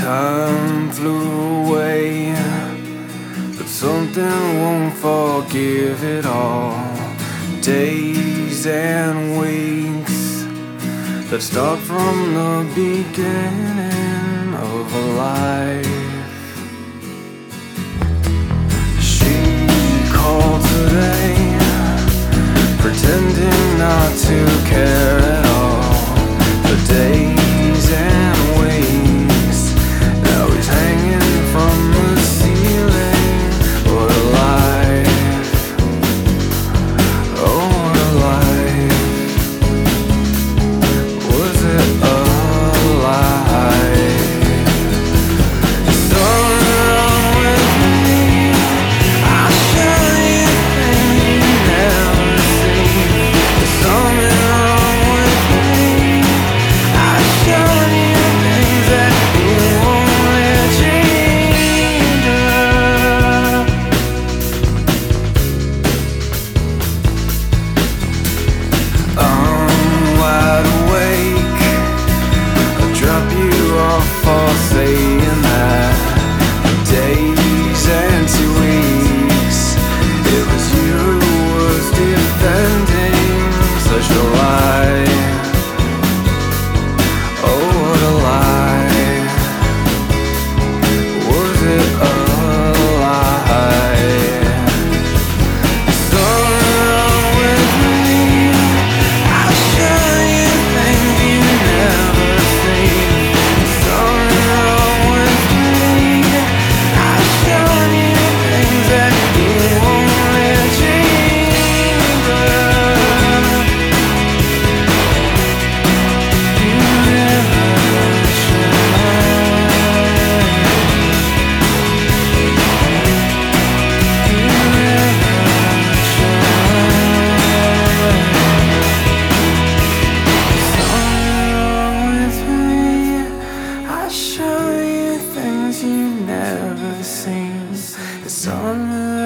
Time flew away, but something won't forgive it all. Days and weeks that start from the beginning of a life. She called today, pretending not to care at all. The days and weeks, now he's hanging from the ceiling. What a life, oh what a life. Was it a lie? Something wrong with me, I'll show you things you never seen. There's something wrong with me, I'll show you things that you only dreamed of. I'm wide awake, I'll drop you off for saying that. Days and 2 weeks, it was you who was defending such a lie. Oh what a lie. Was it a lie? Something wrong with me, I'll show you things you never seen. Something wrong with me, I'll show you things that you only dreamed of. You never Something wrong with me, I'll show you things you've never seen. There's something